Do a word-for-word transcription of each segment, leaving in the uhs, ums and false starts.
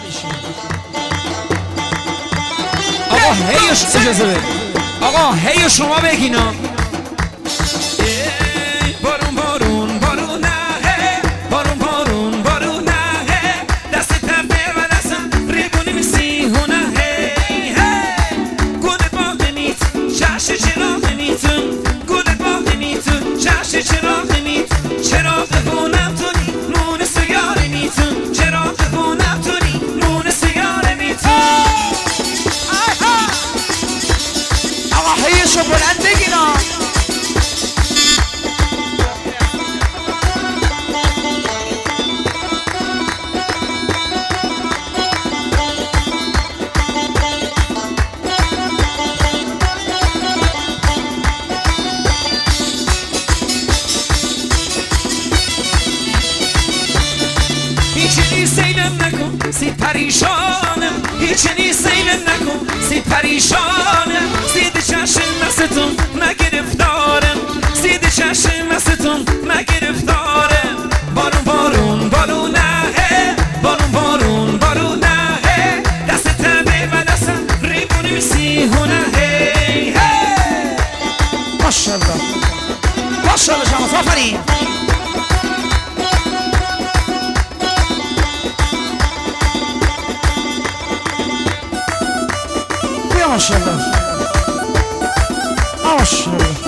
آقا هیش اجازه بده آقا هی شما بگینا بارون بارون بارون نه بارون بارون بارون نه دست تبه و دستم ریگونی میسی هونه گوده باقی نیت چرش چراغ نیتون گوده باقی نیتون چرش چراغ نیت چراغ بونم تونی نون سیاره نیتون چراغ بونم تونی نون سیاره نیتون آقا هیشو بلند بگینا هیچ نیستیم نکن سید پریشانم هیچ نیستیم نکن سید پریشانم سید چشم مستون نگرفتارم سید چشم مستون نگرفتارم بارون بارون بارون نه بارون بارون بارون نه دست تنه و دستم ریبونی میسی هونه ماشالله ماشالله شما آفرین ماشالله ماشالله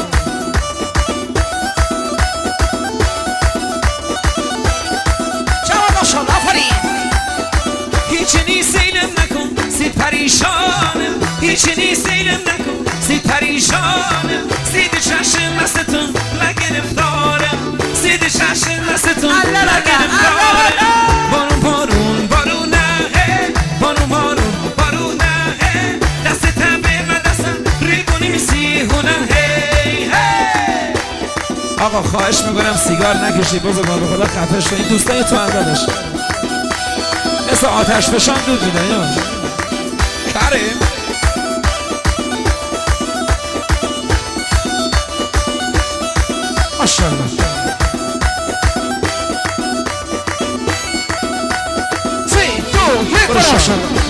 چرا ماشالله آفرین هیچ نیستیم نکن سید پریشانم هیچ نیستیم نکن سید پریشانم سید چشم مستون نگرفتارم سید چشم مستون نگرفتارم بارون بارون بارون نه بارون بارون بارون نه دست تنبه و دستم ریگونی میسی هونه آقا خواهش میکنم سیگار نکشی بزرگوار به خدا خفه شو این دوستای تو هم دادش مثل آتش فشان دود میدن یا کریم ماشالله سی دو یک برا ماشالله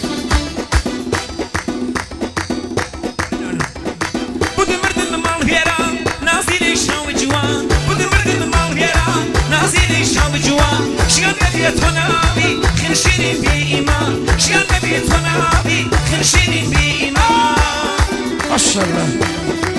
بودی مردن مال هیران نازیلی شام جوان بودی مردن مال هیران نازیلی شام جوان شیان نبیت و نابی خنشینی بی ایمان شیان نبیت و نابی خنشینی بی ایمان ماشالله